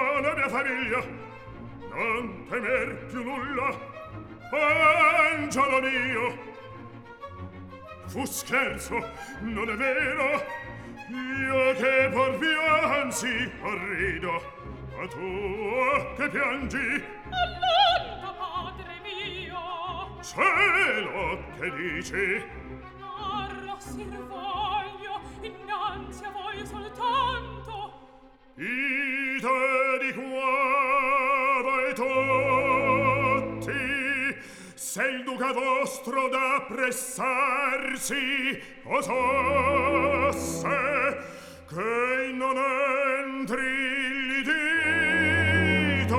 la mia famiglia. Non temer più nulla, angelo mio. Fu scherzo, non è vero, io che por piansi rido, ma tu che piangi? Allonta, padre mio! Cielo, che dici? Narro Sirvoglio, innanzi a voi soltanto. Ite di qua voi tutti, se il duca vostro da appressarsi osasse, che non entri gli dite,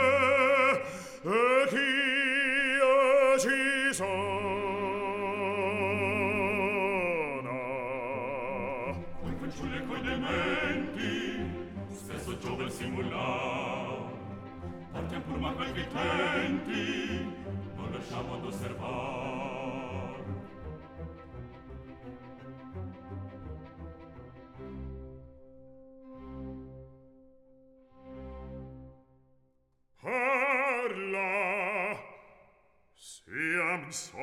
e ch'io ci sono. Quei fanciulli e coi dementi, stesso giove il simular, partiam pur ma qualche tenti, non lasciamo d'osservar. Parla, siam soli.